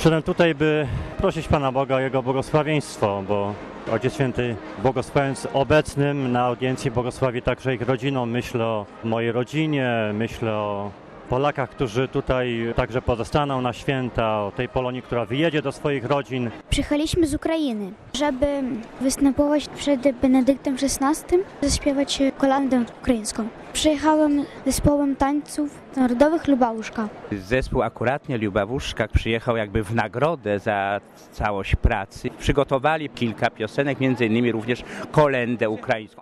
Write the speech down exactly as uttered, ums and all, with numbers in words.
Przyszedłem tutaj, by prosić Pana Boga o Jego błogosławieństwo, bo Ojciec Święty, błogosławiąc obecnym na audiencji, błogosławi także ich rodziną. Myślę o mojej rodzinie, myślę o Polakach, którzy tutaj także pozostaną na święta, o tej Polonii, która wyjedzie do swoich rodzin. Przyjechaliśmy z Ukrainy, żeby występować przed Benedyktem szesnastym, zaśpiewać kolędę ukraińską. Przyjechałem zespołem tańców narodowych Lubawuszka. Zespół akuratnie Lubawuszka przyjechał jakby w nagrodę za całość pracy. Przygotowali kilka piosenek, między innymi również kolędę ukraińską.